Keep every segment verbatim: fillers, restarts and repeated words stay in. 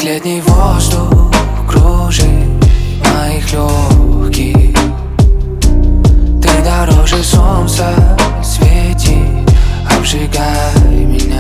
как летний воздух кружит моих легких. Ты дороже солнца, свети, обжигай меня.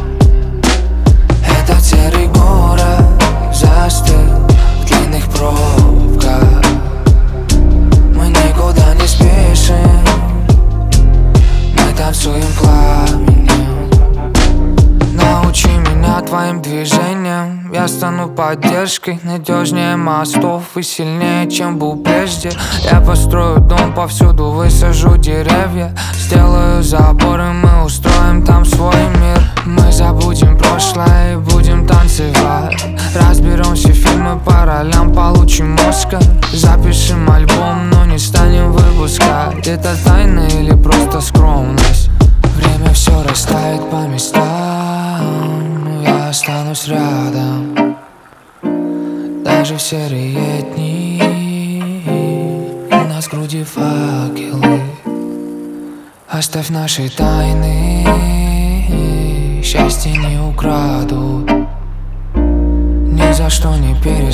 Этот серый город застыл в длинных пробках. Мы никуда не спешим, мы танцуем пламенем. Научи меня твоим движениям, я стану поддержкой, надежнее мостов и сильнее, чем был прежде. Я построю дом, повсюду высажу деревья, сделаю заборы, мы устроим там свой мир. Мы забудем прошлое и будем танцевать, разберемся фильмы по ролям, получим Оскар. Запишем альбом, но не станем выпускать. Это тайна или просто скромность? Время все растает по местам, но я останусь рядом. Даже в серые дни у нас в груди факелы. Оставь наши тайны, счастье не украдут. Ни за что не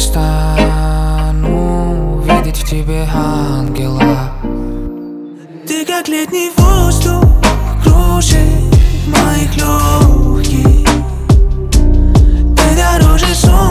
перестану видеть в тебе ангела. Ты как летний воздух кружит моих легких. Ты дороже солнца,